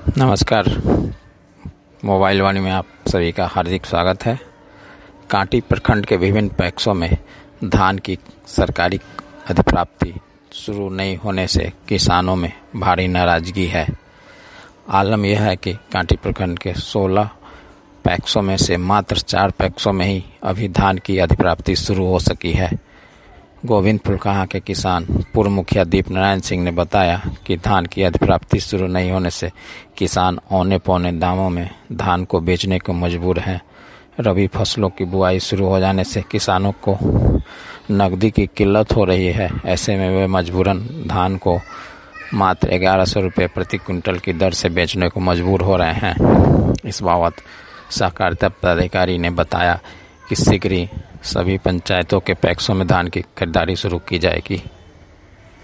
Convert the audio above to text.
नमस्कार। मोबाइल वाणी में आप सभी का हार्दिक स्वागत है। कांटी प्रखंड के विभिन्न पैक्सों में धान की सरकारी अधिप्राप्ति शुरू नहीं होने से किसानों में भारी नाराजगी है। आलम यह है कि कांटी प्रखंड के 16 पैक्सों में से मात्र 4 पैक्सों में ही अभी धान की अधिप्राप्ति शुरू हो सकी है। गोविंद फुलकाहा के किसान पूर्व मुखिया दीप नारायण सिंह ने बताया कि धान की अधिप्राप्ति शुरू नहीं होने से किसान औने पौने दामों में धान को बेचने को मजबूर हैं। रबी फसलों की बुआई शुरू हो जाने से किसानों को नकदी की किल्लत हो रही है। ऐसे में वे मजबूरन धान को मात्र 1100 रुपये प्रति क्विंटल की दर से बेचने को मजबूर हो रहे हैं। इस बाबत सहकारिता पदाधिकारी ने बताया कि शीघ्र ही सभी पंचायतों के पैक्सों में धान की खरीदारी शुरू की जाएगी।